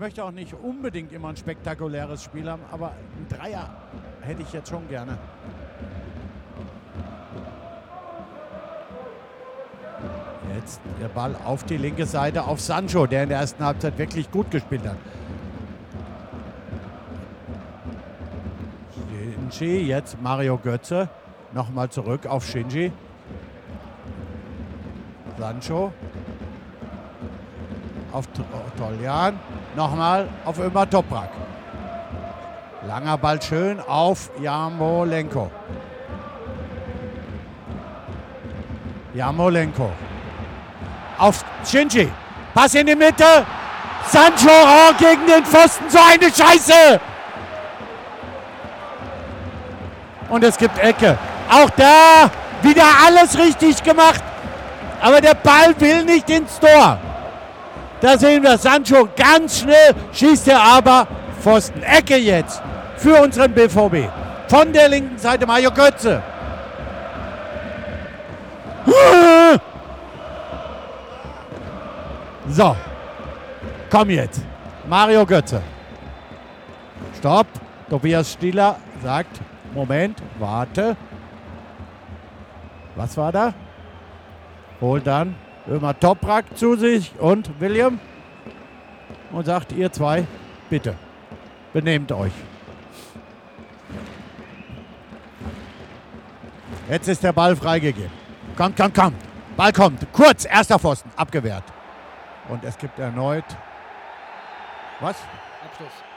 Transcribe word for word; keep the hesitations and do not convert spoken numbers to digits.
möchte auch nicht unbedingt immer ein spektakuläres Spiel haben, aber ein Dreier hätte ich jetzt schon gerne. Jetzt der Ball auf die linke Seite auf Sancho, der in der ersten Halbzeit wirklich gut gespielt hat. Shinji, jetzt Mario Götze. Nochmal zurück auf Shinji. Sancho. Auf Toljan. Nochmal auf Ömer Toprak. Langer Ball schön auf Jarmolenko. Jarmolenko. Auf Shinji. Pass in die Mitte. Sancho oh, gegen den Pfosten. So eine Scheiße. Und es gibt Ecke. Auch da wieder alles richtig gemacht. Aber der Ball will nicht ins Tor. Da sehen wir Sancho ganz schnell. Schießt er aber Pfosten. Ecke jetzt für unseren B V B. Von der linken Seite Mario Götze. So, komm jetzt. Mario Götze. Stopp. Tobias Stieler sagt, Moment, warte. Was war da? Holt dann Ömer Toprak zu sich und William und sagt, ihr zwei, bitte, benehmt euch. Jetzt ist der Ball freigegeben. Kommt, kommt, kommt. Ball kommt. Kurz, erster Pfosten, abgewehrt. Und es gibt erneut... Was? Abschluss.